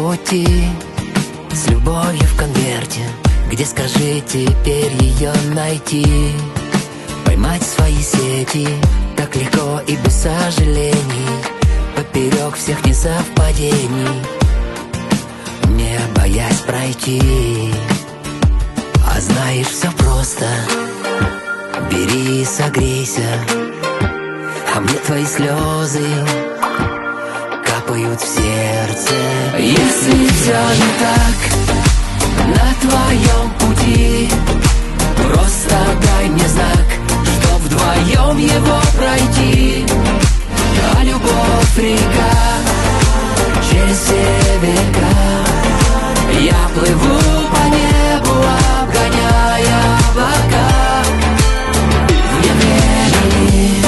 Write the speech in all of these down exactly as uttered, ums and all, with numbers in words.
пути с любовью в конверте, где, скажи, теперь ее найти? Поймать свои сети так легко и без сожалений, поперек всех несовпадений, не боясь пройти. А знаешь, все просто, бери и согрейся, а мне твои слезы капают в сердце. Если все не так на твоем пути, просто дай мне знак, что вдвоем его пройти. А любовь река через все века, я плыву по небу, обгоняя облака. Вне времени,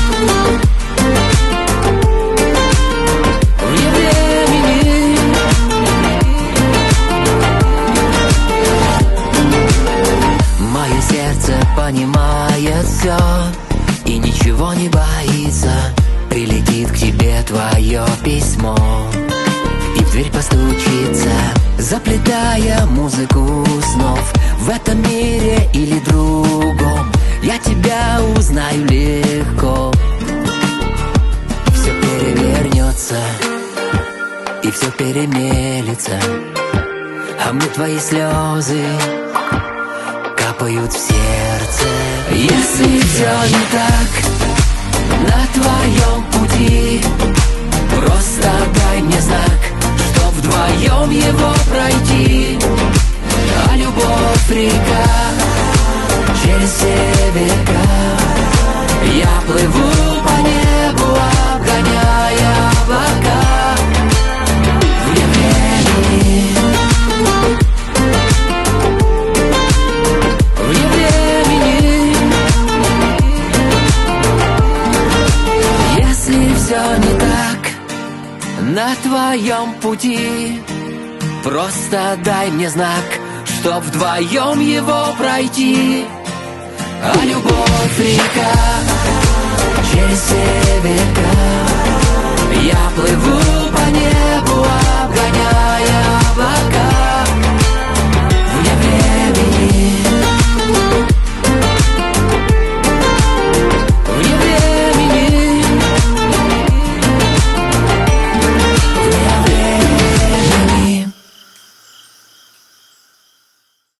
вне времени. Мое сердце понимает все и ничего не боится. Прилетит к тебе твое письмо и в дверь постучится, заплетая музыку снов. В этом мире или другом я тебя узнаю легко. Все перевернется и все перемелется, а мне твои слезы капают в сердце. Если все не так на твоем пути, просто дай мне знак, что вдвоем его пройти. А любовь река через все века, я плыву по небу, обгоняя облака. Вне времени, вне времени. Если все не так на твоем пути, просто дай мне знак, что вдвоем его пройти. А любовь река через все века, я плыву по небу, обгоняя